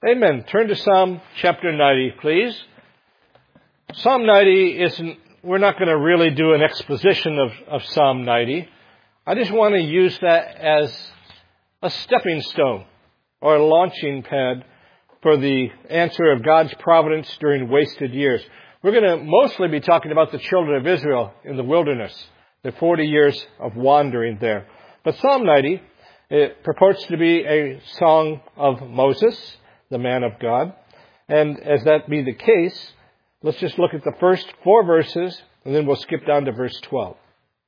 Amen. Turn to Psalm chapter 90, please. Psalm 90 we're not going to really do an exposition of Psalm 90. I just want to use that as a stepping stone or a launching pad for the answer of God's providence during wasted years. We're going to mostly be talking about the children of Israel in the wilderness, the 40 years of wandering there. But Psalm 90, it purports to be a song of Moses, the man of God. And as that be the case, let's just look at the first 4 verses, and then we'll skip down to verse 12.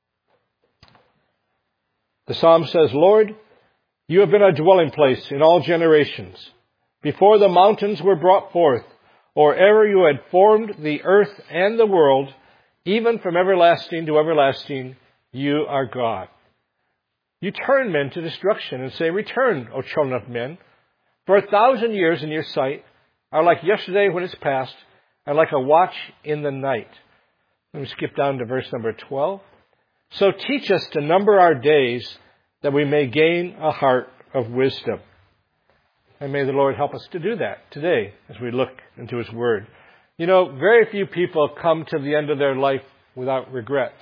The psalm says, Lord, you have been our dwelling place in all generations. Before the mountains were brought forth, or ever you had formed the earth and the world, even from everlasting to everlasting, you are God. You turn men to destruction and say, Return, O children of men. For 1,000 years in your sight are like yesterday when it's past, and like a watch in the night. Let me skip down to verse number 12. So teach us to number our days, that we may gain a heart of wisdom. And may the Lord help us to do that today as we look into His Word. You know, very few people come to the end of their life without regrets.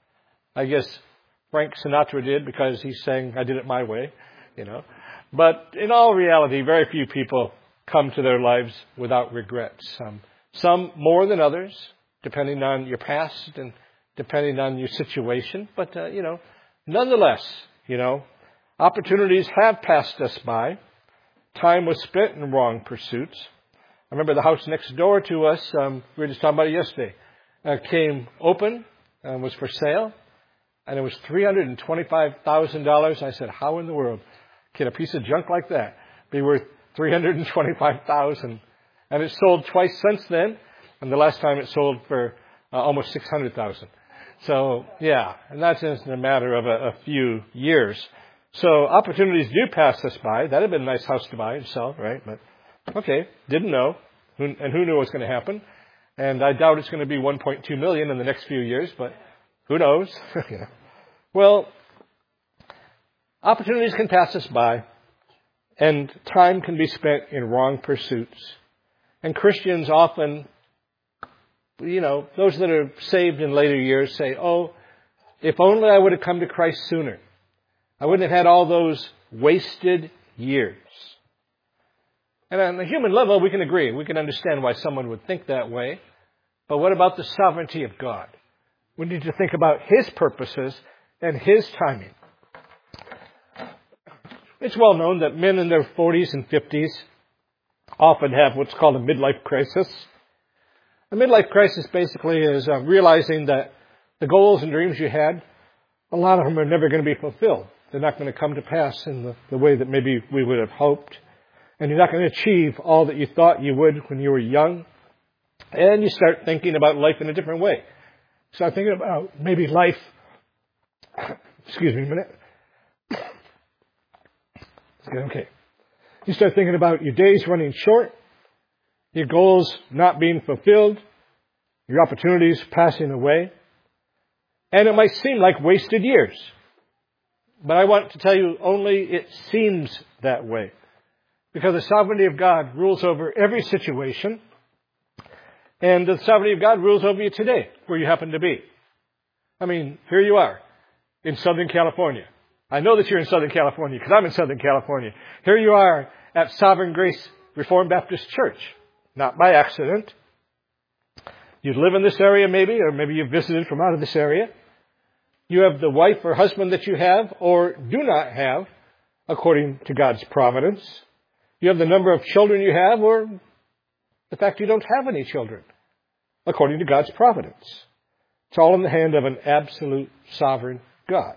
I guess Frank Sinatra did, because he sang, I did it my way, you know. But in all reality, very few people come to their lives without regrets. Some more than others, depending on your past and depending on your situation. But, nonetheless, opportunities have passed us by. Time was spent in wrong pursuits. I remember the house next door to us, we were just talking about it yesterday, came open and was for sale. And it was $325,000. I said, how in the world can a piece of junk like that be worth $325,000? And it sold twice since then. And the last time it sold for almost $600,000. So, yeah, and that's in a matter of a few years. So opportunities do pass us by. That had been a nice house to buy and sell, right? But, okay, didn't know. And who knew what was going to happen? And I doubt it's going to be $1.2 million in the next few years, but who knows? Well, opportunities can pass us by, and time can be spent in wrong pursuits. And Christians often, those that are saved in later years say, oh, if only I would have come to Christ sooner. I wouldn't have had all those wasted years. And on the human level, we can agree. We can understand why someone would think that way. But what about the sovereignty of God? We need to think about His purposes and His timing. It's well known that men in their 40s and 50s often have what's called a midlife crisis. A midlife crisis basically is realizing that the goals and dreams you had, a lot of them are never going to be fulfilled. They're not going to come to pass in the way that maybe we would have hoped. And you're not going to achieve all that you thought you would when you were young. And you start thinking about life in a different way. Start thinking about maybe life. Excuse me a minute. Okay. You start thinking about your days running short, your goals not being fulfilled, your opportunities passing away. And it might seem like wasted years. But I want to tell you, only it seems that way. Because the sovereignty of God rules over every situation. And the sovereignty of God rules over you today, where you happen to be. I mean, here you are in Southern California. I know that you're in Southern California because I'm in Southern California. Here you are at Sovereign Grace Reformed Baptist Church. Not by accident. You live in this area maybe, or maybe you've visited from out of this area. You have the wife or husband that you have or do not have according to God's providence. You have the number of children you have or the fact you don't have any children according to God's providence. It's all in the hand of an absolute sovereign God.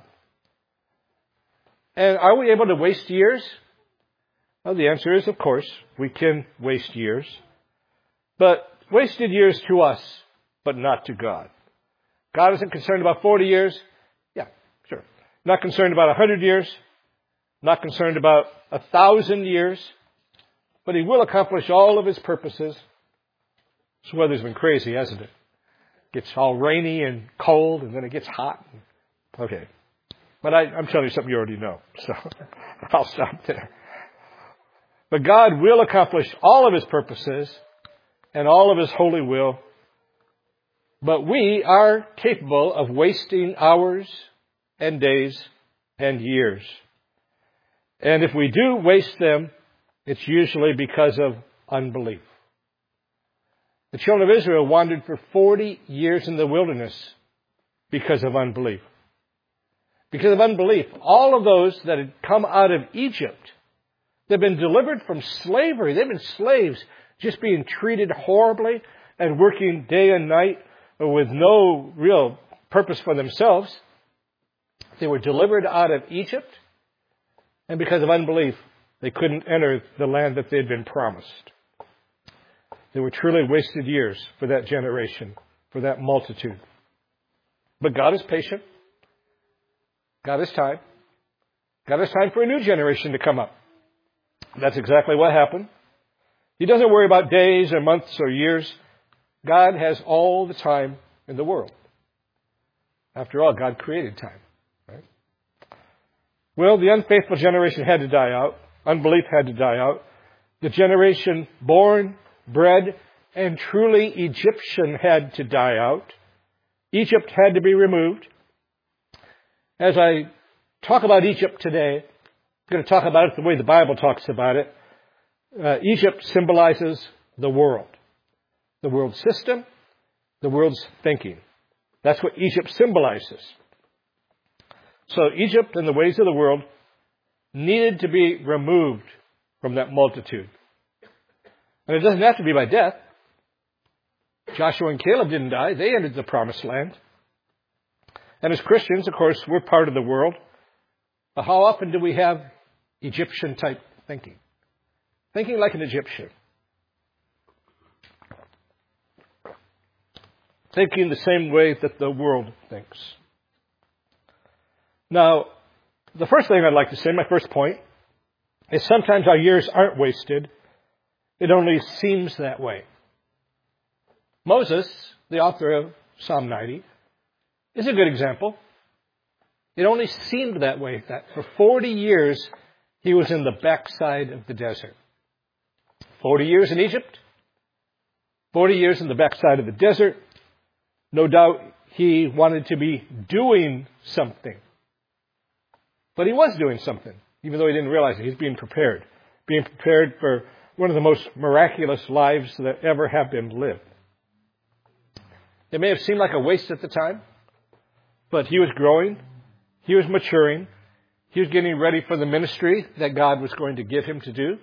And are we able to waste years? Well, the answer is, of course, we can waste years. But wasted years to us, but not to God. God isn't concerned about 40 years. Yeah, sure. Not concerned about 100 years. Not concerned about 1,000 years. But He will accomplish all of His purposes. This weather's been crazy, hasn't it? It gets all rainy and cold, and then it gets hot. Okay. But I'm telling you something you already know, so I'll stop there. But God will accomplish all of His purposes and all of His holy will. But we are capable of wasting hours and days and years. And if we do waste them, it's usually because of unbelief. The children of Israel wandered for 40 years in the wilderness because of unbelief. Because of unbelief, all of those that had come out of Egypt, they've been delivered from slavery. They've been slaves, just being treated horribly and working day and night with no real purpose for themselves. They were delivered out of Egypt, and because of unbelief, they couldn't enter the land that they had been promised. They were truly wasted years for that generation, for that multitude. But God is patient. God has time. God has time for a new generation to come up. That's exactly what happened. He doesn't worry about days or months or years. God has all the time in the world. After all, God created time. Right? Well, the unfaithful generation had to die out. Unbelief had to die out. The generation born, bred, and truly Egyptian had to die out. Egypt had to be removed. As I talk about Egypt today, I'm going to talk about it the way the Bible talks about it. Egypt symbolizes the world system, the world's thinking. That's what Egypt symbolizes. So Egypt and the ways of the world needed to be removed from that multitude. And it doesn't have to be by death. Joshua and Caleb didn't die. They entered the promised land. And as Christians, of course, we're part of the world. But how often do we have Egyptian-type thinking? Thinking like an Egyptian. Thinking the same way that the world thinks. Now, the first thing I'd like to say, my first point, is sometimes our years aren't wasted. It only seems that way. Moses, the author of Psalm 90, is a good example. It only seemed that way, that for 40 years he was in the backside of the desert. 40 years in Egypt, 40 years in the backside of the desert. No doubt he wanted to be doing something. But he was doing something, even though he didn't realize it. He's being prepared for one of the most miraculous lives that ever have been lived. It may have seemed like a waste at the time, but he was growing, he was maturing, he was getting ready for the ministry that God was going to give him to do.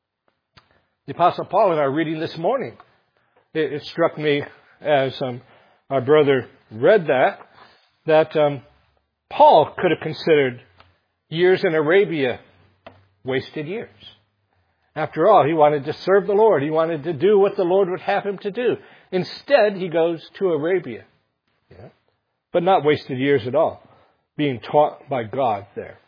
The Apostle Paul in our reading this morning, it struck me as our brother read that Paul could have considered years in Arabia wasted years. After all, he wanted to serve the Lord. He wanted to do what the Lord would have him to do. Instead, he goes to Arabia. Yeah. But not wasted years at all, being taught by God there.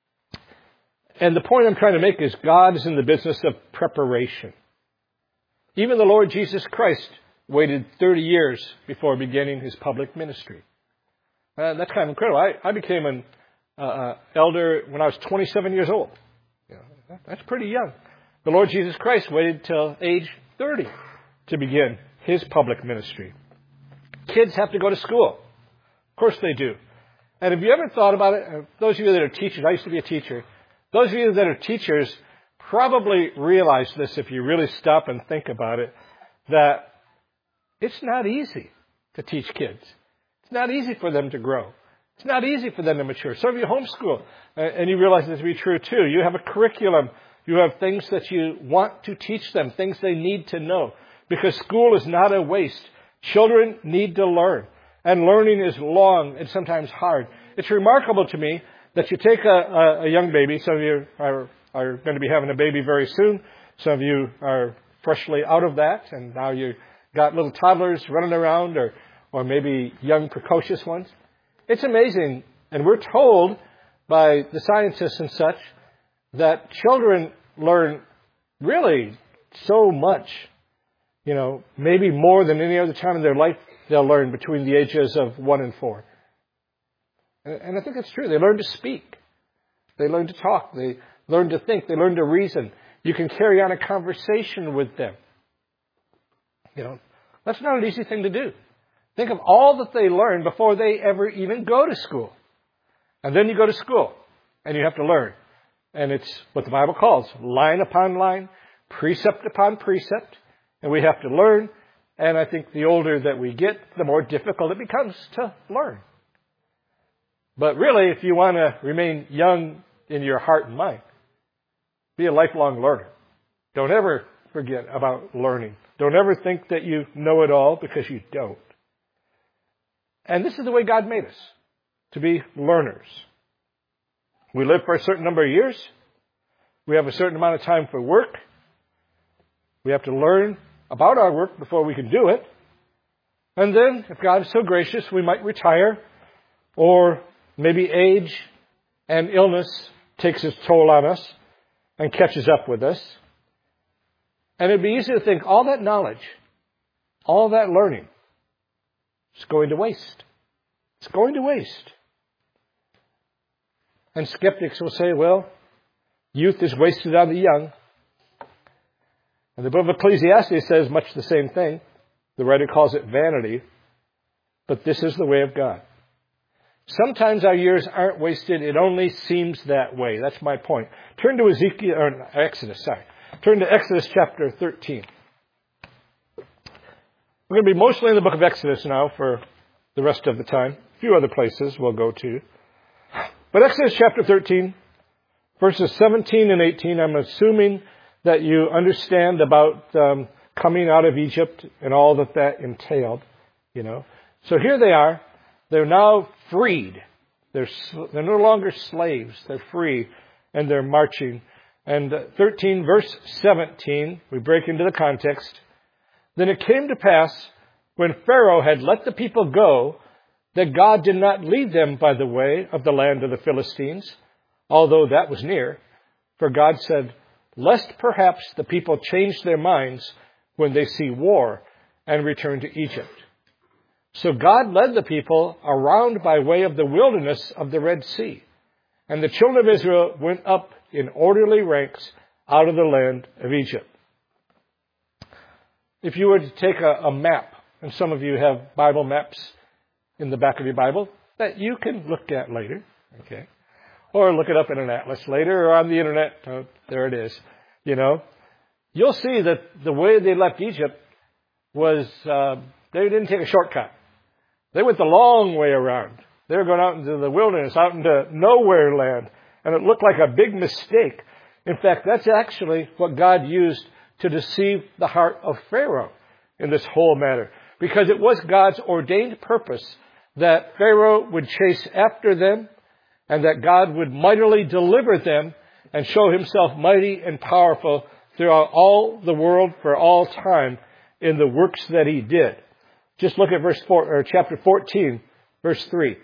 And the point I'm trying to make is God is in the business of preparation. Even the Lord Jesus Christ waited 30 years before beginning his public ministry. That's kind of incredible. I became an elder when I was 27 years old. That's pretty young. The Lord Jesus Christ waited till age 30 to begin his public ministry. Kids have to go to school. Of course they do. And have you ever thought about it? Those of you that are teachers, I used to be a teacher. Those of you that are teachers probably realize this if you really stop and think about it, that it's not easy to teach kids. It's not easy for them to grow. It's not easy for them to mature. Some of you homeschool, and you realize this to be true too. You have a curriculum. You have things that you want to teach them, things they need to know. Because school is not a waste. Children need to learn. And learning is long and sometimes hard. It's remarkable to me that you take a young baby. Some of you are going to be having a baby very soon. Some of you are freshly out of that. And now you got little toddlers running around or maybe young precocious ones. It's amazing. And we're told by the scientists and such that children learn really so much, maybe more than any other time in their life they'll learn between the ages of 1 and 4. And I think it's true. They learn to speak. They learn to talk. They learn to think. They learn to reason. You can carry on a conversation with them. That's not an easy thing to do. Think of all that they learn before they ever even go to school. And then you go to school and you have to learn. And it's what the Bible calls line upon line, precept upon precept. And we have to learn. And I think the older that we get, the more difficult it becomes to learn. But really, if you want to remain young in your heart and mind, be a lifelong learner. Don't ever forget about learning. Don't ever think that you know it all, because you don't. And this is the way God made us, to be learners. We live for a certain number of years. We have a certain amount of time for work. We have to learn about our work before we can do it. And then, if God is so gracious, we might retire, or maybe age and illness takes its toll on us and catches up with us. And it'd be easy to think all that knowledge, all that learning, is going to waste. It's going to waste. And skeptics will say, well, youth is wasted on the young. And the book of Ecclesiastes says much the same thing. The writer calls it vanity. But this is the way of God. Sometimes our years aren't wasted. It only seems that way. That's my point. Turn to Turn to Exodus chapter 13. We're going to be mostly in the book of Exodus now for the rest of the time. A few other places we'll go to. But Exodus chapter 13, verses 17 and 18, I'm assuming that you understand about coming out of Egypt and all that entailed. So here they are. They're now freed. They're no longer slaves. They're free, and they're marching. And 13, verse 17, we break into the context. Then it came to pass, when Pharaoh had let the people go, that God did not lead them by the way of the land of the Philistines, although that was near. For God said, lest perhaps the people change their minds when they see war and return to Egypt. So God led the people around by way of the wilderness of the Red Sea. And the children of Israel went up in orderly ranks out of the land of Egypt. If you were to take a map, and some of you have Bible maps in the back of your Bible that you can look at later, okay? Or look it up in an atlas later or on the internet. Oh, there it is. You'll see that the way they left Egypt was they didn't take a shortcut. They went the long way around. They were going out into the wilderness, out into nowhere land. And it looked like a big mistake. In fact, that's actually what God used to deceive the heart of Pharaoh in this whole matter. Because it was God's ordained purpose that Pharaoh would chase after them and that God would mightily deliver them and show himself mighty and powerful throughout all the world for all time in the works that he did. Just look at chapter 14, verse 3.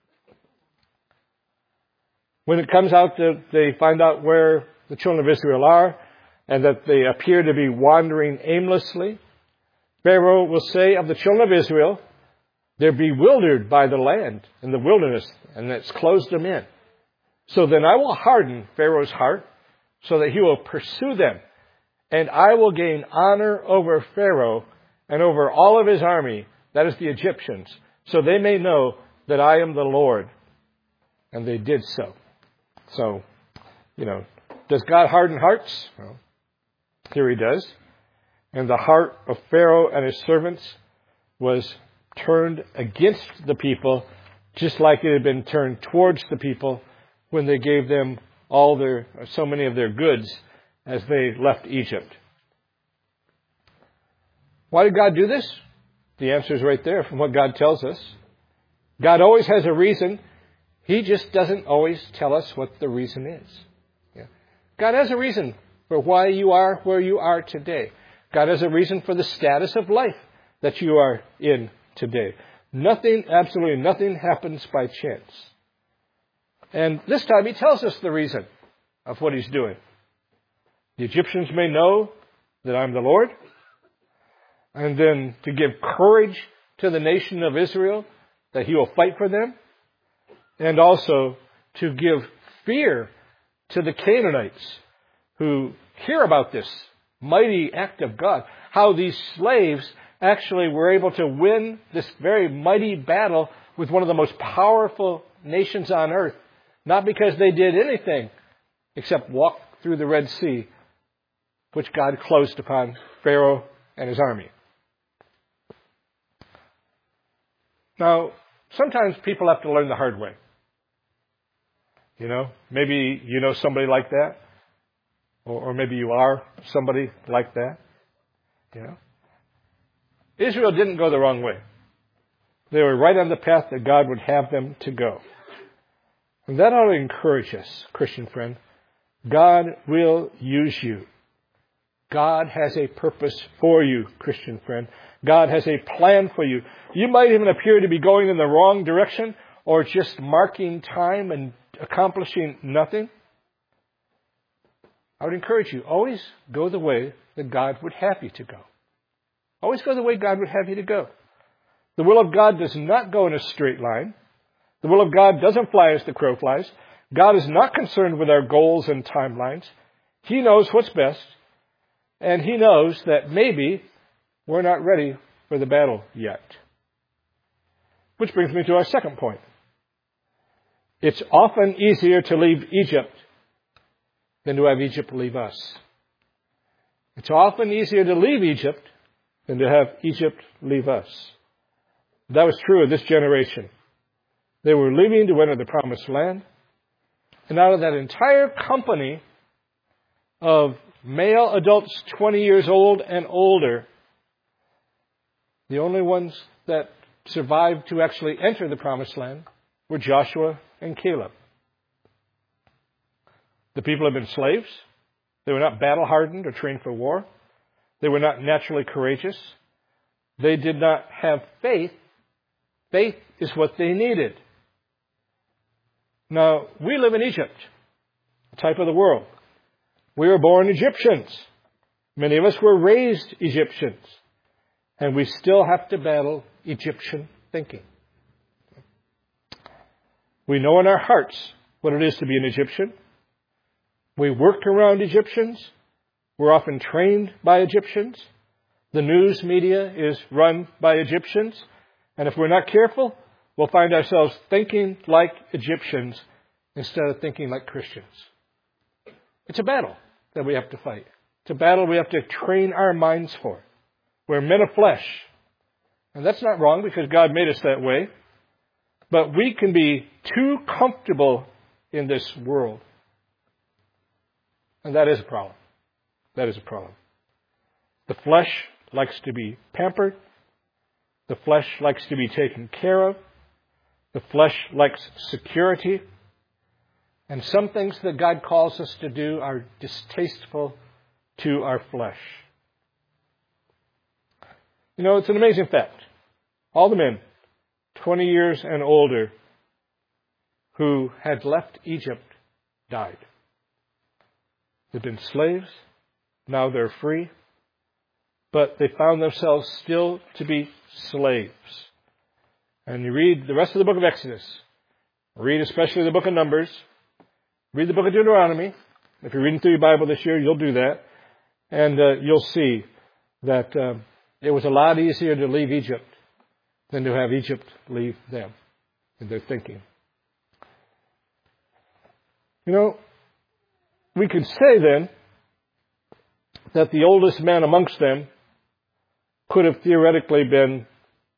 When it comes out that they find out where the children of Israel are and that they appear to be wandering aimlessly, Pharaoh will say of the children of Israel, they're bewildered by the land and the wilderness, and it's closed them in. So then I will harden Pharaoh's heart so that he will pursue them, and I will gain honor over Pharaoh and over all of his army, that is the Egyptians, so they may know that I am the Lord. And they did so. So, does God harden hearts? Well, here he does. And the heart of Pharaoh and his servants was turned against the people, just like it had been turned towards the people when they gave them so many of their goods as they left Egypt. Why did God do this? The answer is right there from what God tells us. God always has a reason. He just doesn't always tell us what the reason is. Yeah. God has a reason for why you are where you are today. God has a reason for the status of life that you are in today. Absolutely nothing happens by chance. And this time he tells us the reason of what he's doing. The Egyptians may know that I'm the Lord. And then to give courage to the nation of Israel that he will fight for them. And also to give fear to the Canaanites who hear about this mighty act of God, how these slaves actually were able to win this very mighty battle with one of the most powerful nations on earth, not because they did anything except walk through the Red Sea, which God closed upon Pharaoh and his army. Now, sometimes people have to learn the hard way. Maybe you know somebody like that, or maybe you are somebody like that. Israel didn't go the wrong way. They were right on the path that God would have them to go. And that ought to encourage us, Christian friend. God will use you. God has a purpose for you, Christian friend. God has a plan for you. You might even appear to be going in the wrong direction or just marking time and accomplishing nothing. I would encourage you, always go the way that God would have you to go. Always go the way God would have you to go. The will of God does not go in a straight line. The will of God doesn't fly as the crow flies. God is not concerned with our goals and timelines. He knows what's best. And He knows that maybe we're not ready for the battle yet. Which brings me to our second point. It's often easier to leave Egypt than to have Egypt leave us. It's often easier to leave Egypt than to have Egypt leave us. That was true of this generation. They were leaving to enter the promised land. And out of that entire company of male adults 20 years old and older, the only ones that survived to actually enter the promised land were Joshua and Caleb. The people had been slaves. They were not battle-hardened or trained for war. They were not naturally courageous. They did not have faith. Faith is what they needed. Now, we live in Egypt, a type of the world. We were born Egyptians. Many of us were raised Egyptians. And we still have to battle Egyptian thinking. We know in our hearts what it is to be an Egyptian. We work around Egyptians. We're often trained by Egyptians. The news media is run by Egyptians. And if we're not careful, we'll find ourselves thinking like Egyptians instead of thinking like Christians. It's a battle that we have to fight. It's a battle we have to train our minds for. We're men of flesh. And that's not wrong because God made us that way. But we can be too comfortable in this world. And that is a problem. That is a problem. The flesh likes to be pampered. The flesh likes to be taken care of. The flesh likes security. And some things that God calls us to do are distasteful to our flesh. It's an amazing fact. All the men, 20 years and older, who had left Egypt, died. They'd been slaves. Now they're free. But they found themselves still to be slaves. And you read the rest of the book of Exodus. Read especially the book of Numbers. Read the book of Deuteronomy. If you're reading through your Bible this year, you'll do that. And you'll see that it was a lot easier to leave Egypt than to have Egypt leave them in their thinking. We could say then that the oldest man amongst them could have theoretically been,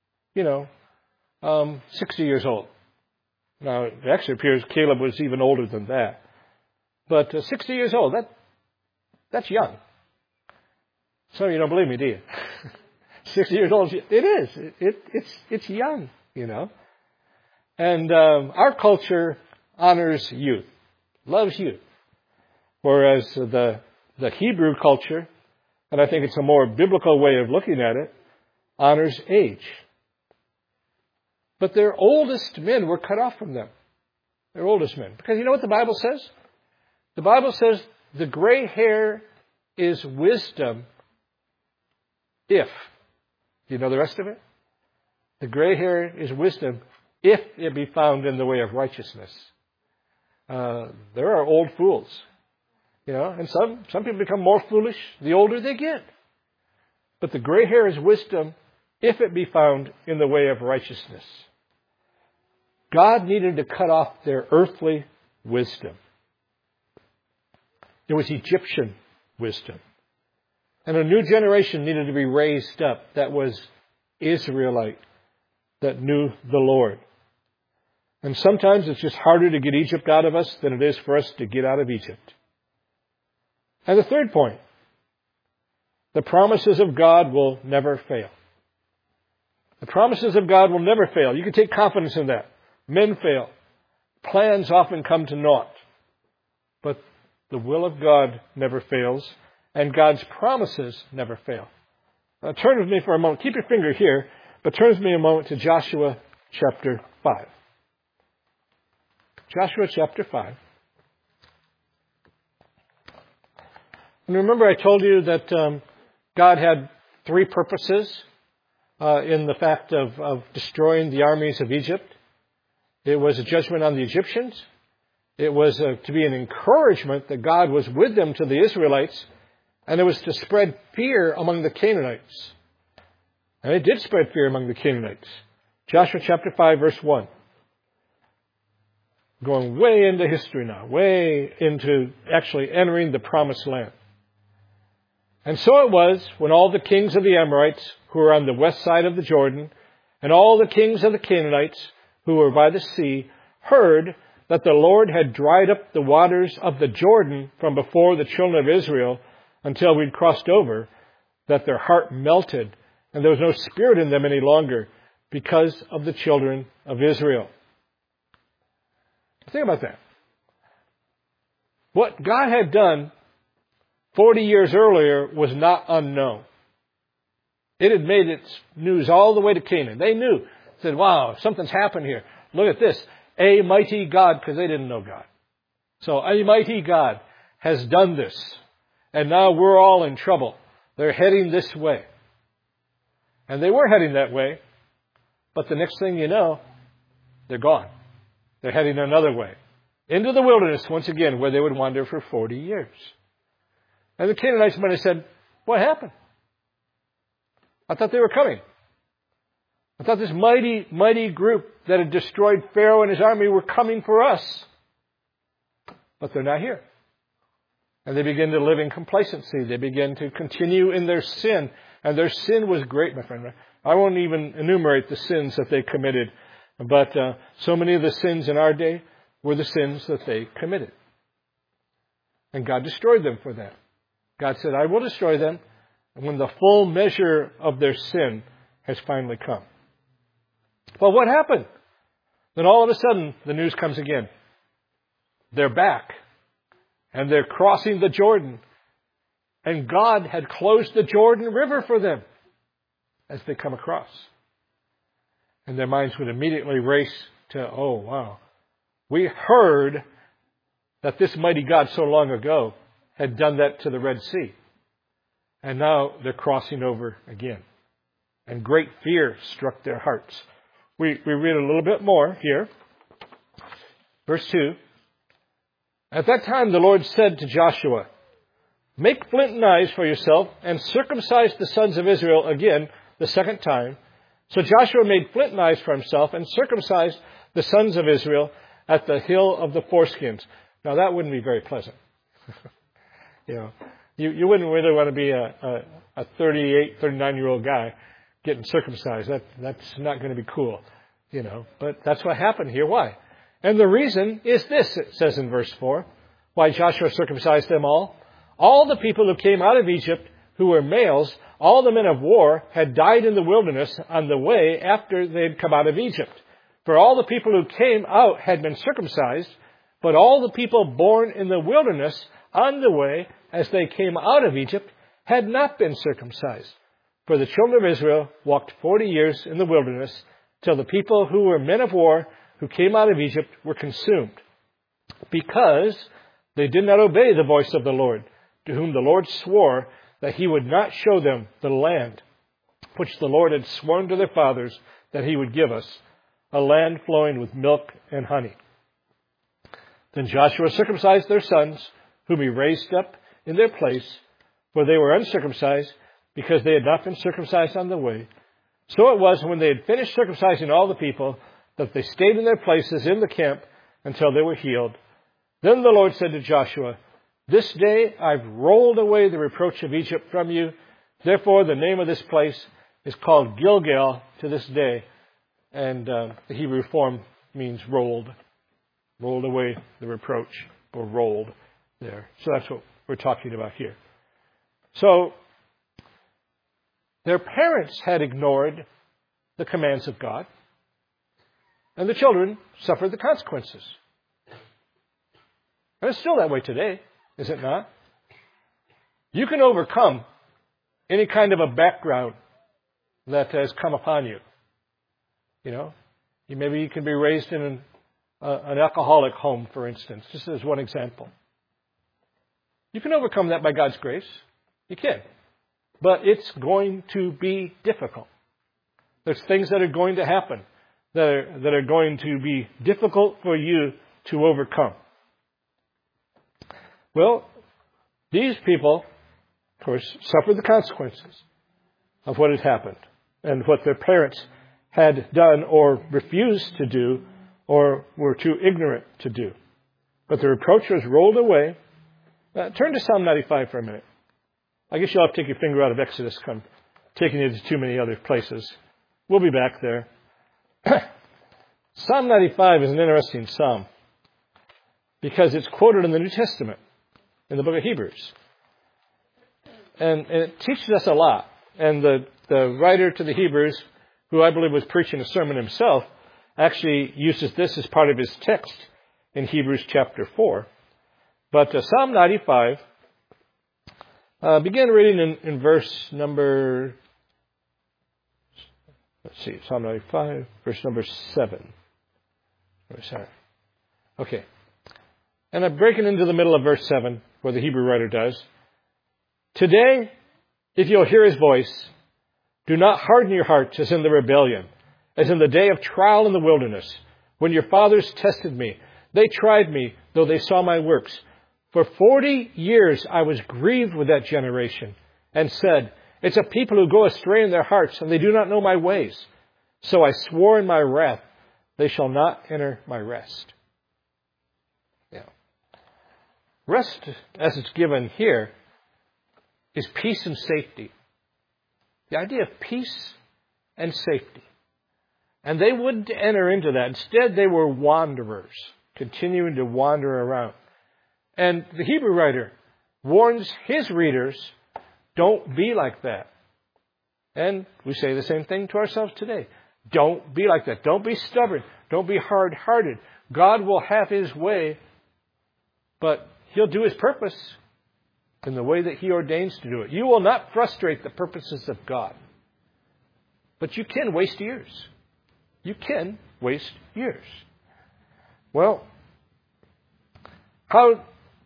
60 years old. Now, it actually appears Caleb was even older than that. But 60 years old, that's young. Some of you don't believe me, do you? 60 years old, it is. It's young, And our culture honors youth, loves youth. Whereas the Hebrew culture, and I think it's a more biblical way of looking at it, honors age. But their oldest men were cut off from them. Their oldest men. Because you know what the Bible says? The Bible says the gray hair is wisdom if. Do you know the rest of it? The gray hair is wisdom if it be found in the way of righteousness. There are old fools And some people become more foolish the older they get. But the gray hair is wisdom if it be found in the way of righteousness. God needed to cut off their earthly wisdom. It was Egyptian wisdom. And a new generation needed to be raised up that was Israelite, that knew the Lord. And sometimes it's just harder to get Egypt out of us than it is for us to get out of Egypt. And the third point, the promises of God will never fail. The promises of God will never fail. You can take confidence in that. Men fail. Plans often come to naught. But the will of God never fails, and God's promises never fail. Now turn with me for a moment. Keep your finger here, but turn with me a moment to Joshua chapter 5. Joshua chapter 5. And remember I told you that God had three purposes in the fact of destroying the armies of Egypt. It was a judgment on the Egyptians. It was to be an encouragement that God was with them to the Israelites. And it was to spread fear among the Canaanites. And it did spread fear among the Canaanites. Joshua chapter 5, verse 1. Going way into history now. Way into actually entering the promised land. And so it was when all the kings of the Amorites who were on the west side of the Jordan and all the kings of the Canaanites who were by the sea heard that the Lord had dried up the waters of the Jordan from before the children of Israel until we'd crossed over, that their heart melted and there was no spirit in them any longer because of the children of Israel. Think about that. What God had done 40 years earlier was not unknown. It had made its news all the way to Canaan. They knew. Said, wow, something's happened here. Look at this. A mighty God, because they didn't know God. So a mighty God has done this. And now we're all in trouble. They're heading this way. And they were heading that way. But the next thing you know, they're gone. They're heading another way. Into the wilderness once again, where they would wander for 40 years. And the Canaanites might have said, what happened? I thought they were coming. I thought this mighty, mighty group that had destroyed Pharaoh and his army were coming for us. But they're not here. And they begin to live in complacency. They begin to continue in their sin. And their sin was great, my friend. I won't even enumerate the sins that they committed. But so many of the sins in our day were the sins that they committed. And God destroyed them for that. God said, I will destroy them when the full measure of their sin has finally come. Well, what happened? Then all of a sudden, the news comes again. They're back. And they're crossing the Jordan. And God had closed the Jordan River for them as they come across. And their minds would immediately race to, oh, wow. We heard that this mighty God so long ago had done that to the Red Sea. And now they're crossing over again. And great fear struck their hearts. We read a little bit more here. Verse 2. At that time the Lord said to Joshua, make flint knives for yourself and circumcise the sons of Israel again the second time. So Joshua made flint knives for himself and circumcised the sons of Israel at the hill of the foreskins. Now that wouldn't be very pleasant. You wouldn't really want to be a 38, 39-year-old guy getting circumcised. That's not going to be cool, But that's what happened here. Why? And the reason is this, it says in verse 4, why Joshua circumcised them all. All the people who came out of Egypt who were males, all the men of war, had died in the wilderness on the way after they had come out of Egypt. For all the people who came out had been circumcised, but all the people born in the wilderness on the way as they came out of Egypt had not been circumcised. For the children of Israel walked 40 years in the wilderness till the people who were men of war who came out of Egypt were consumed, because they did not obey the voice of the Lord, to whom the Lord swore that he would not show them the land which the Lord had sworn to their fathers that he would give us, a land flowing with milk and honey. Then Joshua circumcised their sons whom he raised up in their place, for they were uncircumcised, because they had not been circumcised on the way. So it was, when they had finished circumcising all the people, that they stayed in their places in the camp until they were healed. Then the Lord said to Joshua, "This day I've rolled away the reproach of Egypt from you. Therefore the name of this place is called Gilgal to this day." And the Hebrew form means rolled. Rolled away the reproach, or rolled there. So that's what we're talking about here. So their parents had ignored the commands of God, and the children suffered the consequences. And it's still that way today, is it not? You can overcome any kind of a background that has come upon you. You know, maybe you can be raised in an alcoholic home, for instance, just as one example. You can overcome that by God's grace. You can. But it's going to be difficult. There's things that are going to happen that are going to be difficult for you to overcome. Well, these people, of course, suffered the consequences of what had happened and what their parents had done or refused to do or were too ignorant to do. But the reproach was rolled away. Turn to Psalm 95 for a minute. I guess you'll have to take your finger out of Exodus. I'm taking you to too many other places. We'll be back there. Psalm 95 is an interesting psalm because it's quoted in the New Testament, in the book of Hebrews. And it teaches us a lot. And the writer to the Hebrews, who I believe was preaching a sermon himself, actually uses this as part of his text in Hebrews chapter 4. But Psalm 95, begin reading in verse number, Psalm 95, verse number 7. Okay. And I'm breaking into the middle of verse 7, where the Hebrew writer does. "Today, if you'll hear his voice, do not harden your hearts as in the rebellion, as in the day of trial in the wilderness, when your fathers tested me. They tried me, though they saw my works. For 40 years I was grieved with that generation, and said, 'It's a people who go astray in their hearts, and they do not know my ways. So I swore in my wrath, they shall not enter my rest.'" Yeah. Rest, as it's given here, is peace and safety. The idea of peace and safety. And they wouldn't enter into that. Instead, they were wanderers, continuing to wander around. And the Hebrew writer warns his readers, don't be like that. And we say the same thing to ourselves today. Don't be like that. Don't be stubborn. Don't be hard-hearted. God will have his way, but he'll do his purpose in the way that he ordains to do it. You will not frustrate the purposes of God. But you can waste years. You can waste years. Well, how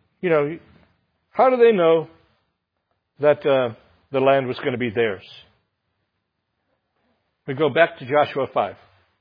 do they know that the land was going to be theirs? We go back to Joshua 5.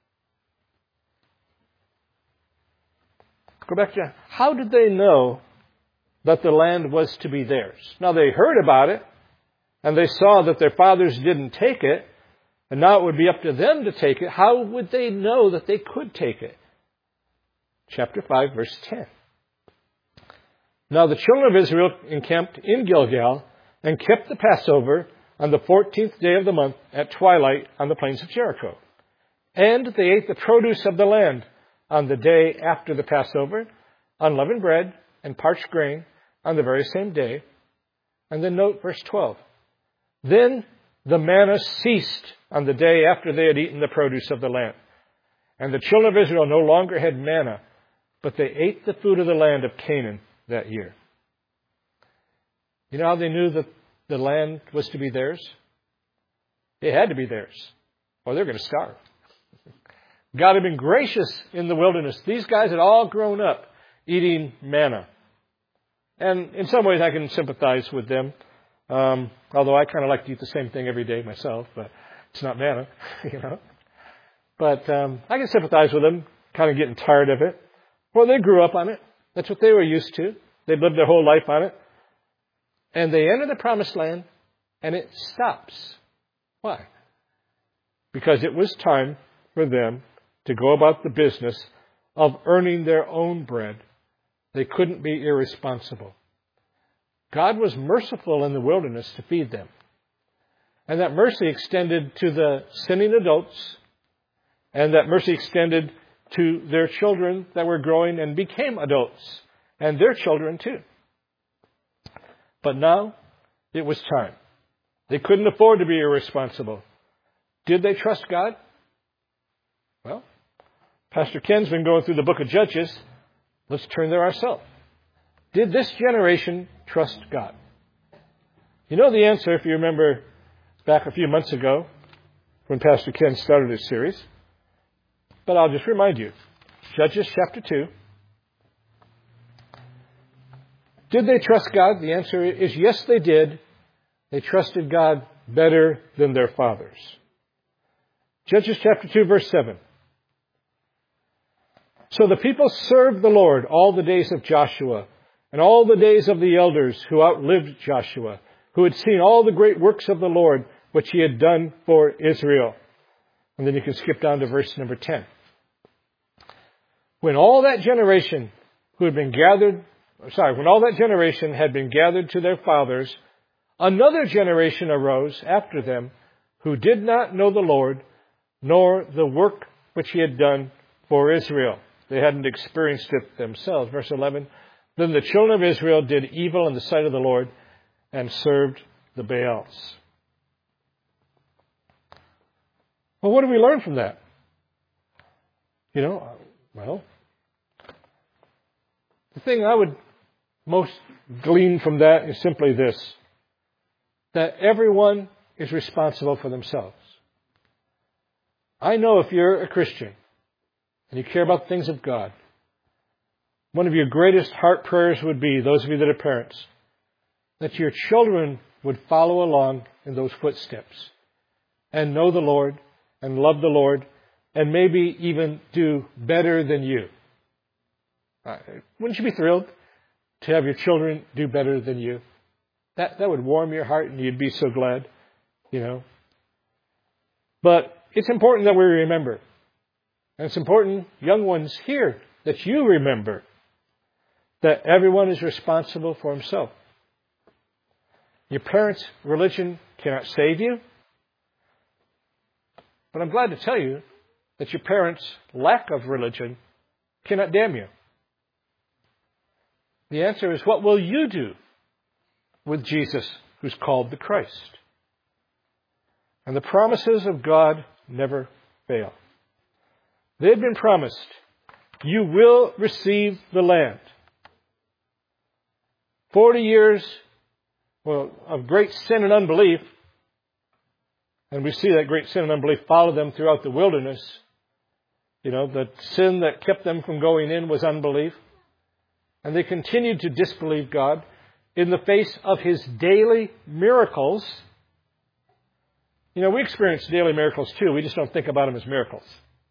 Go back to, how did they know that the land was to be theirs? Now, they heard about it, and they saw that their fathers didn't take it, and now it would be up to them to take it. How would they know that they could take it? Chapter 5, verse 10. "Now the children of Israel encamped in Gilgal and kept the Passover on the 14th day of the month at twilight on the plains of Jericho. And they ate the produce of the land on the day after the Passover, unleavened bread and parched grain on the very same day." And then note verse 12. "Then the manna ceased on the day after they had eaten the produce of the land. And the children of Israel no longer had manna, but they ate the food of the land of Canaan that year." You know how they knew that the land was to be theirs? It had to be theirs, or they're going to starve. God had been gracious in the wilderness. These guys had all grown up eating manna. And in some ways I can sympathize with them, although I kind of like to eat the same thing every day myself, but it's not manna, you know. But I can sympathize with them, kind of getting tired of it. Well, they grew up on it. That's what they were used to. They'd lived their whole life on it. And they enter the promised land, and it stops. Why? Because it was time for them to go about the business of earning their own bread. They couldn't be irresponsible. God was merciful in the wilderness to feed them. And that mercy extended to the sinning adults, and that mercy extended to their children that were growing and became adults, and their children too. But now, it was time. They couldn't afford to be irresponsible. Did they trust God? Well, Pastor Ken's been going through the book of Judges. Let's turn there ourselves. Did this generation trust God? You know the answer if you remember back a few months ago when Pastor Ken started his series. But I'll just remind you. Judges chapter 2. Did they trust God? The answer is yes, they did. They trusted God better than their fathers. Judges chapter 2, verse 7. So the people served the Lord all the days of Joshua and all the days of the elders who outlived Joshua, who had seen all the great works of the Lord which he had done for Israel. And then you can skip down to verse number 10. When all that generation had been gathered to their fathers, another generation arose after them who did not know the Lord, nor the work which he had done for Israel. They hadn't experienced it themselves. Verse 11, then the children of Israel did evil in the sight of the Lord and served the Baals. Well, what do we learn from that? Well, the thing I would most glean from that is simply this, that everyone is responsible for themselves. I know if you're a Christian and you care about things of God, one of your greatest heart prayers would be, those of you that are parents, that your children would follow along in those footsteps and know the Lord and love the Lord and maybe even do better than you. Wouldn't you be thrilled to have your children do better than you? That would warm your heart and you'd be so glad, But it's important that we remember. And it's important, young ones here, that you remember that everyone is responsible for himself. Your parents' religion cannot save you. But I'm glad to tell you that your parents' lack of religion cannot damn you. The answer is, what will you do with Jesus, who's called the Christ? And the promises of God never fail. They've been promised. You will receive the land. 40 years of great sin and unbelief. And we see that great sin and unbelief follow them throughout the wilderness. The sin that kept them from going in was unbelief. And they continued to disbelieve God in the face of His daily miracles. We experience daily miracles too. We just don't think about them as miracles,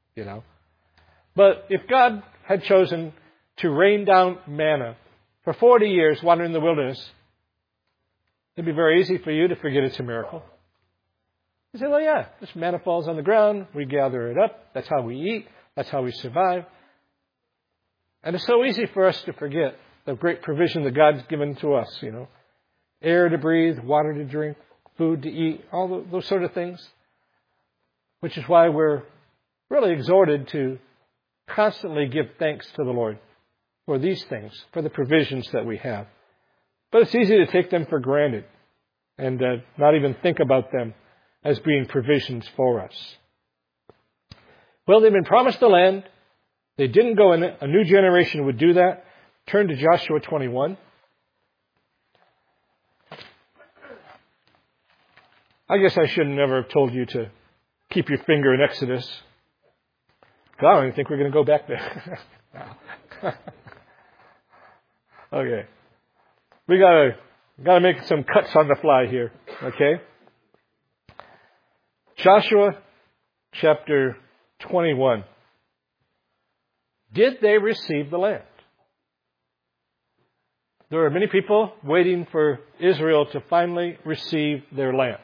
But if God had chosen to rain down manna for 40 years wandering in the wilderness, it'd be very easy for you to forget it's a miracle. You say, well, yeah, this manna falls on the ground. We gather it up. That's how we eat. That's how we survive. And it's so easy for us to forget the great provision that God's given to us, Air to breathe, water to drink, food to eat, all those sort of things. Which is why we're really exhorted to constantly give thanks to the Lord for these things, for the provisions that we have. But it's easy to take them for granted and not even think about them as being provisions for us. Well, they've been promised the land. They didn't go in it. A new generation would do that. Turn to Joshua 21. I guess I should never have told you to keep your finger in Exodus. I don't even think we're going to go back there. Okay. We gotta make some cuts on the fly here. Okay. Joshua chapter 21. Did they receive the land? There are many people waiting for Israel to finally receive their land.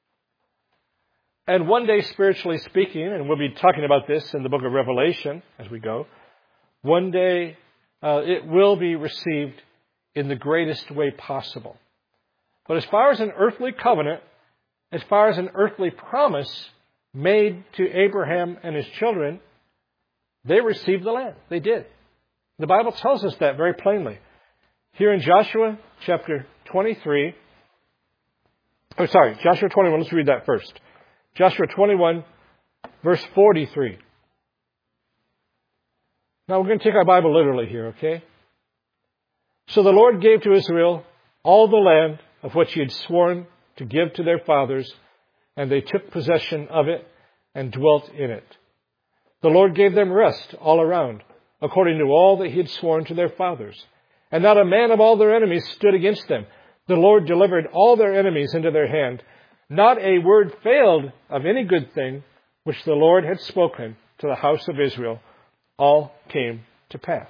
And one day, spiritually speaking, and we'll be talking about this in the book of Revelation as we go, one day it will be received in the greatest way possible. But as far as an earthly covenant, as far as an earthly promise made to Abraham and his children, they received the land. They did. The Bible tells us that very plainly. Here in Joshua chapter 23, Joshua 21, let's read that first. Joshua 21, verse 43. Now we're going to take our Bible literally here, okay? So the Lord gave to Israel all the land of which he had sworn to give to their fathers, and they took possession of it and dwelt in it. The Lord gave them rest all around, according to all that he had sworn to their fathers. And not a man of all their enemies stood against them. The Lord delivered all their enemies into their hand. Not a word failed of any good thing which the Lord had spoken to the house of Israel. All came to pass.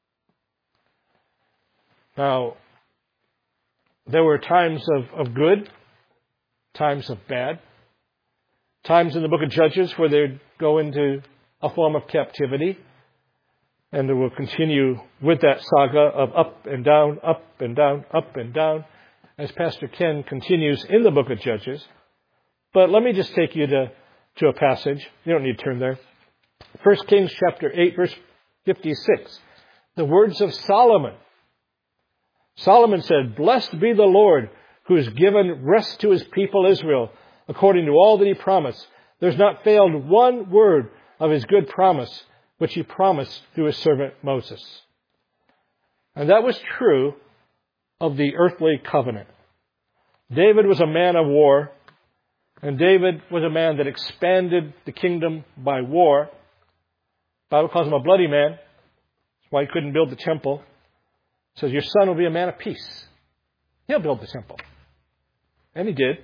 Now, there were times of good, times of bad, times in the book of Judges where they'd go into a form of captivity. And we'll continue with that saga of up and down, up and down, up and down, as Pastor Ken continues in the book of Judges. But let me just take you to a passage. You don't need to turn there. 1 Kings chapter 8, verse 56. The words of Solomon. Solomon said, "Blessed be the Lord, who has given rest to his people Israel, according to all that he promised. There's not failed one word of his good promise, which he promised through his servant Moses." And that was true of the earthly covenant. David was a man of war, and David was a man that expanded the kingdom by war. The Bible calls him a bloody man. That's why he couldn't build the temple. It says, your son will be a man of peace. He'll build the temple. And he did.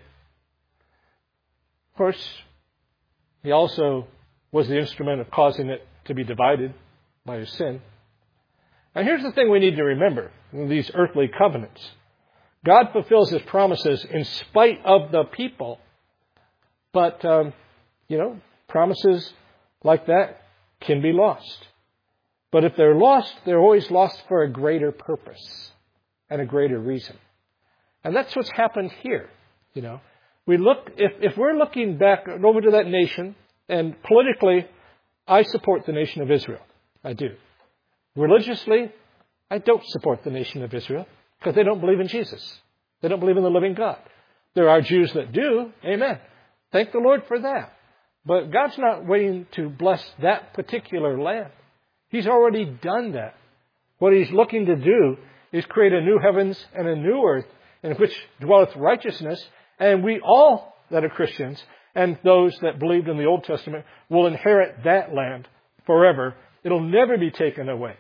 Of course, he also was the instrument of causing it to be divided by his sin. And here's the thing we need to remember in these earthly covenants. God fulfills his promises in spite of the people. But, promises like that can be lost. But if they're lost, they're always lost for a greater purpose and a greater reason. And that's what's happened here. We look, if we're looking back over to that nation, and politically, I support the nation of Israel. I do. Religiously, I don't support the nation of Israel because they don't believe in Jesus. They don't believe in the living God. There are Jews that do. Amen. Thank the Lord for that. But God's not waiting to bless that particular land. He's already done that. What he's looking to do is create a new heavens and a new earth in which dwelleth righteousness. And we all that are Christians and those that believed in the Old Testament will inherit that land forever. It'll never be taken away.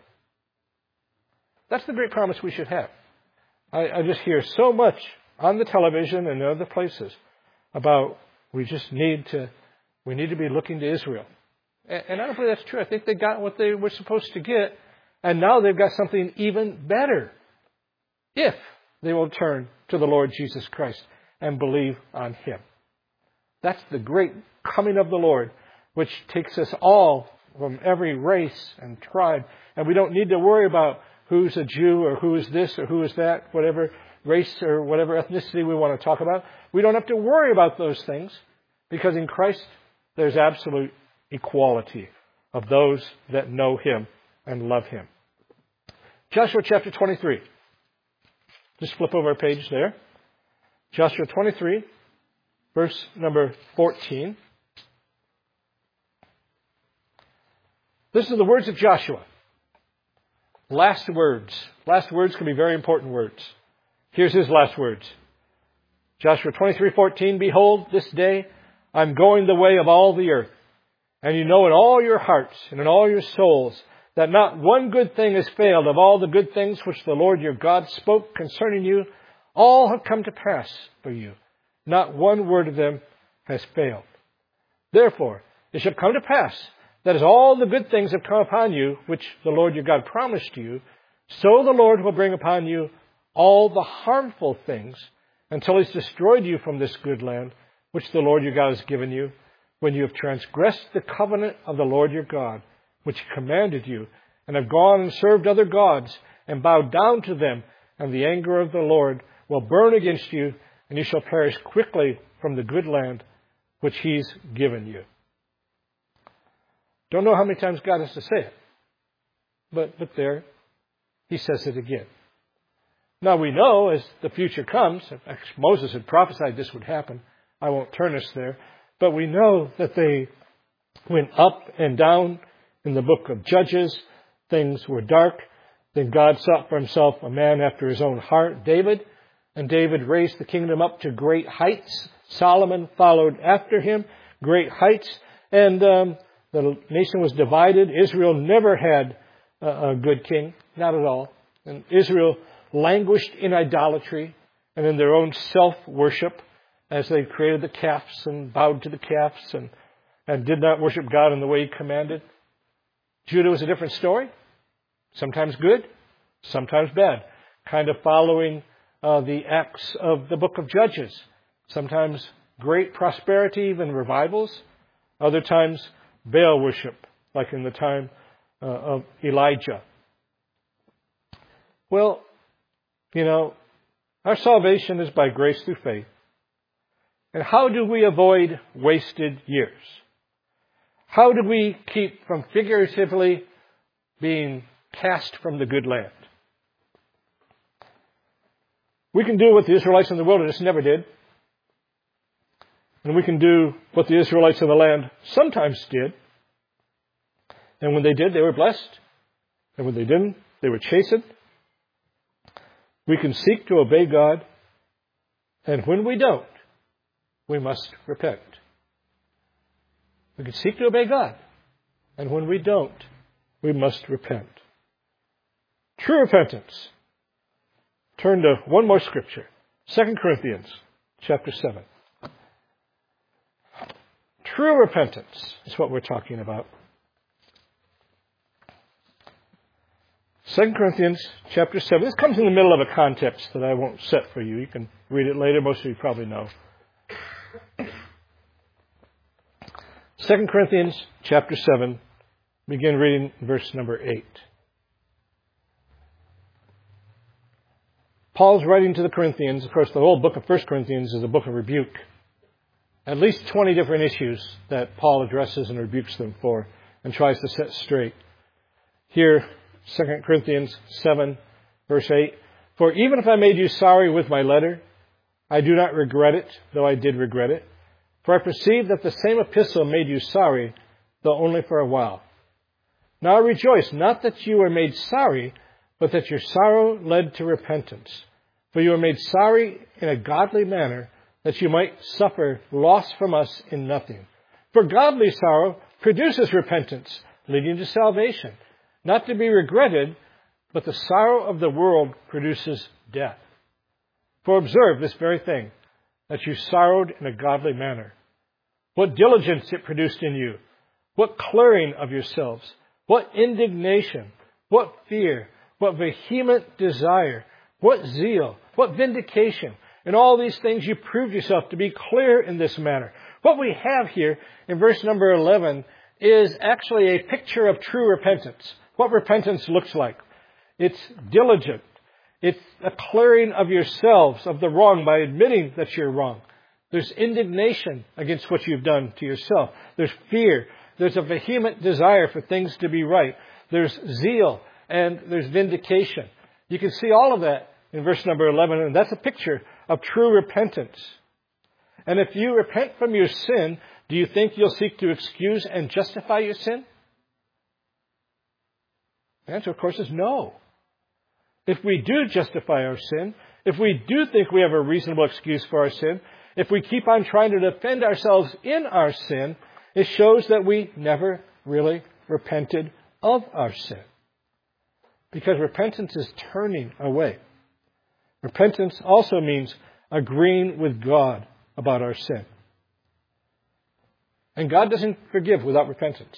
That's the great promise we should have. I just hear so much on the television and other places about we need to be looking to Israel. And I don't believe that's true. I think they got what they were supposed to get, and now they've got something even better if they will turn to the Lord Jesus Christ and believe on him. That's the great coming of the Lord, which takes us all from every race and tribe. And we don't need to worry about who's a Jew or who is this or who is that, whatever race or whatever ethnicity we want to talk about. We don't have to worry about those things because in Christ there's absolute equality of those that know him and love him. Joshua chapter 23. Just flip over a page there. Joshua 23, verse number 14. This is the words of Joshua. Last words. Last words can be very important words. Here's his last words. Joshua 23:14. Behold, this day I'm going the way of all the earth. And you know in all your hearts and in all your souls that not one good thing has failed of all the good things which the Lord your God spoke concerning you. All have come to pass for you. Not one word of them has failed. Therefore, it shall come to pass that as all the good things have come upon you, which the Lord your God promised you, so the Lord will bring upon you all the harmful things until He's destroyed you from this good land, which the Lord your God has given you, when you have transgressed the covenant of the Lord your God, which He commanded you, and have gone and served other gods, and bowed down to them, and the anger of the Lord will burn against you, and you shall perish quickly from the good land which He's given you. Don't know how many times God has to say it, but there He says it again. Now we know as the future comes, Moses had prophesied this would happen. I won't turn us there, but we know that they went up and down in the book of Judges. Things were dark. Then God sought for Himself a man after His own heart, David. And David raised the kingdom up to great heights. Solomon followed after him, great heights. And the nation was divided. Israel never had a good king, not at all. And Israel languished in idolatry and in their own self-worship as they created the calves and bowed to the calves and did not worship God in the way He commanded. Judah was a different story. Sometimes good, sometimes bad. Kind of following the acts of the book of Judges. Sometimes great prosperity, even revivals. Other times Baal worship, like in the time of Elijah. Well, our salvation is by grace through faith. And how do we avoid wasted years? How do we keep from figuratively being cast from the good land? We can do what the Israelites in the wilderness never did. And we can do what the Israelites in the land sometimes did. And when they did, they were blessed. And when they didn't, they were chastened. We can seek to obey God. And when we don't, we must repent. We can seek to obey God. And when we don't, we must repent. True repentance. Turn to one more scripture. 2 Corinthians chapter 7. True repentance is what we're talking about. 2 Corinthians chapter 7. This comes in the middle of a context that I won't set for you. You can read it later. Most of you probably know. 2 Corinthians chapter 7. Begin reading verse number 8. Paul's writing to the Corinthians. Of course, the whole book of 1 Corinthians is a book of rebuke. At least 20 different issues that Paul addresses and rebukes them for and tries to set straight. Here, 2 Corinthians 7, verse 8. For even if I made you sorry with my letter, I do not regret it, though I did regret it. For I perceive that the same epistle made you sorry, though only for a while. Now I rejoice, not that you were made sorry, but that your sorrow led to repentance. For you were made sorry in a godly manner, that you might suffer loss from us in nothing. For godly sorrow produces repentance, leading to salvation, not to be regretted, but the sorrow of the world produces death. For observe this very thing, that you sorrowed in a godly manner. What diligence it produced in you, what clearing of yourselves, what indignation, what fear, what vehement desire, what zeal, what vindication. In all these things you proved yourself to be clear in this manner. What we have here in verse number 11 is actually a picture of true repentance. What repentance looks like. It's diligent. It's a clearing of yourselves of the wrong by admitting that you're wrong. There's indignation against what you've done to yourself. There's fear. There's a vehement desire for things to be right. There's zeal and there's vindication. You can see all of that in verse number 11, and that's a picture of true repentance. And if you repent from your sin, do you think you'll seek to excuse and justify your sin? The answer, of course, is no. If we do justify our sin, if we do think we have a reasonable excuse for our sin, if we keep on trying to defend ourselves in our sin, it shows that we never really repented of our sin. Because repentance is turning away. Repentance also means agreeing with God about our sin. And God doesn't forgive without repentance.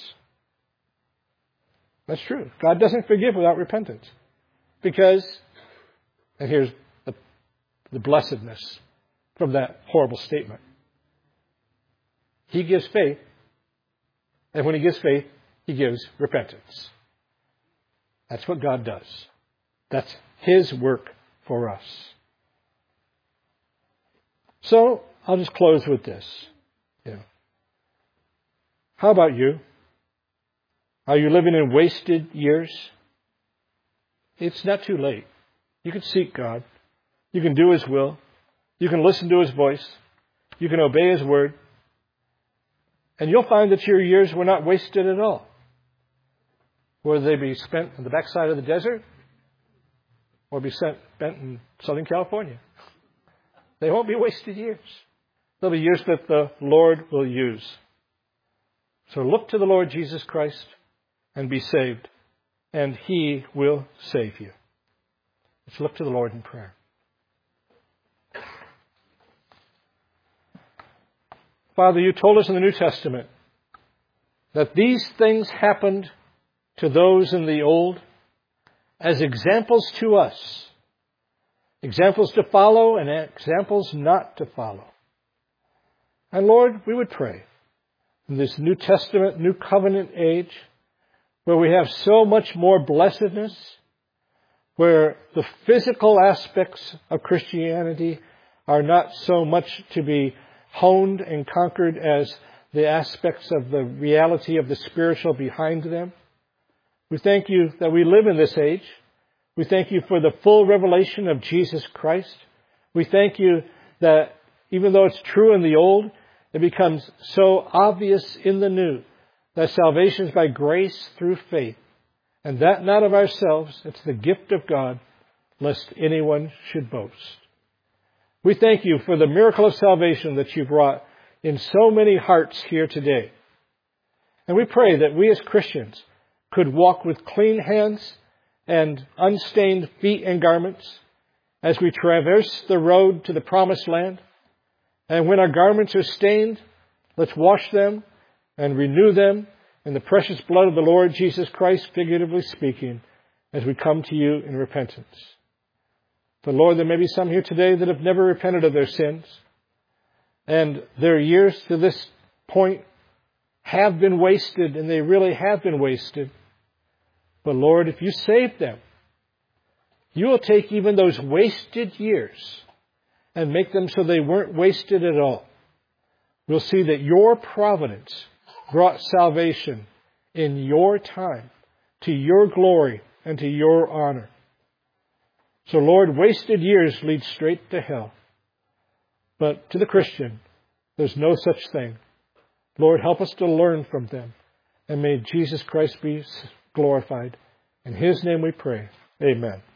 That's true. God doesn't forgive without repentance. Because, and here's the blessedness from that horrible statement. He gives faith, and when He gives faith, He gives repentance. That's what God does. That's His work for us. So, I'll just close with this. How about you? Are you living in wasted years? It's not too late. You can seek God. You can do His will. You can listen to His voice. You can obey His word. And you'll find that your years were not wasted at all. Whether they be spent on the backside of the desert or be spent in Southern California. They won't be wasted years. They'll be years that the Lord will use. So look to the Lord Jesus Christ and be saved, and He will save you. Let's look to the Lord in prayer. Father, You told us in the New Testament that these things happened to those in the Old as examples to us. Examples to follow and examples not to follow. And Lord, we would pray in this New Testament, New Covenant age, where we have so much more blessedness, where the physical aspects of Christianity are not so much to be honed and conquered as the aspects of the reality of the spiritual behind them. We thank You that we live in this age. We thank You for the full revelation of Jesus Christ. We thank You that even though it's true in the old, it becomes so obvious in the new that salvation is by grace through faith, and that not of ourselves, it's the gift of God, lest anyone should boast. We thank You for the miracle of salvation that You've wrought in so many hearts here today. And we pray that we as Christians could walk with clean hands and unstained feet and garments as we traverse the road to the promised land. And when our garments are stained, let's wash them and renew them in the precious blood of the Lord Jesus Christ, figuratively speaking, as we come to You in repentance. But Lord, there may be some here today that have never repented of their sins, and their years to this point have been wasted, and they really have been wasted. But Lord, if You save them, You will take even those wasted years and make them so they weren't wasted at all. We'll see that Your providence brought salvation in Your time, to Your glory and to Your honor. So Lord, wasted years lead straight to hell. But to the Christian, there's no such thing. Lord, help us to learn from them. And may Jesus Christ be glorified. In His name we pray. Amen.